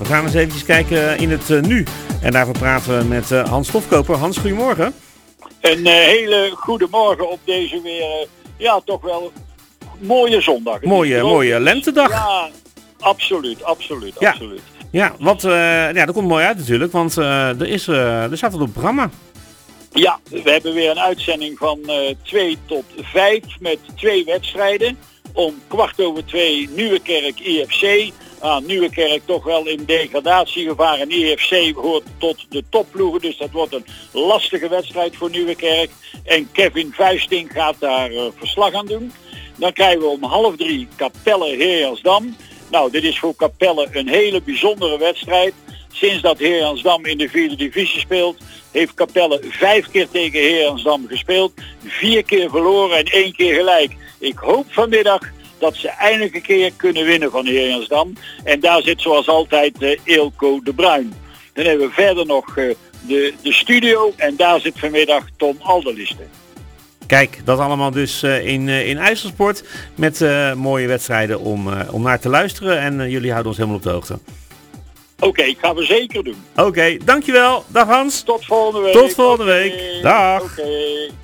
we gaan eens eventjes kijken in het nu. En daarvoor praten we met Hans Stofkoper. Hans, goedemorgen. Een hele goede morgen op deze weer, toch wel mooie zondag. Mooie lentedag. Ja, absoluut. Ja, dat komt mooi uit natuurlijk, want er staat wat op het programma. Ja, we hebben weer een uitzending van 2 tot 5 met 2 wedstrijden. Om 2:15 Nieuwekerk IFC. Nieuwekerk toch wel in degradatiegevaar en IFC hoort tot de topploegen. Dus dat wordt een lastige wedstrijd voor Nieuwekerk. En Kevin Vuisting gaat daar verslag aan doen. Dan krijgen we om 2:30 Capelle Heeransdam. Nou, dit is voor Capelle een hele bijzondere wedstrijd. Sinds dat Heeransdam in de 4e divisie speelt, heeft Capelle 5 keer tegen Heeransdam gespeeld. 4 keer verloren en 1 keer gelijk. Ik hoop vanmiddag dat ze eindelijk een keer kunnen winnen van Heeransdam. En daar zit zoals altijd Eelco de Bruin. Dan hebben we verder nog de studio en daar zit vanmiddag Tom Alderliste. Kijk, dat allemaal dus in IJsselsport met mooie wedstrijden om naar te luisteren. En jullie houden ons helemaal op de hoogte. Oké, gaan we zeker doen. Oké, dankjewel. Dag Hans. Tot volgende week. Tot volgende week. Dag. Oké.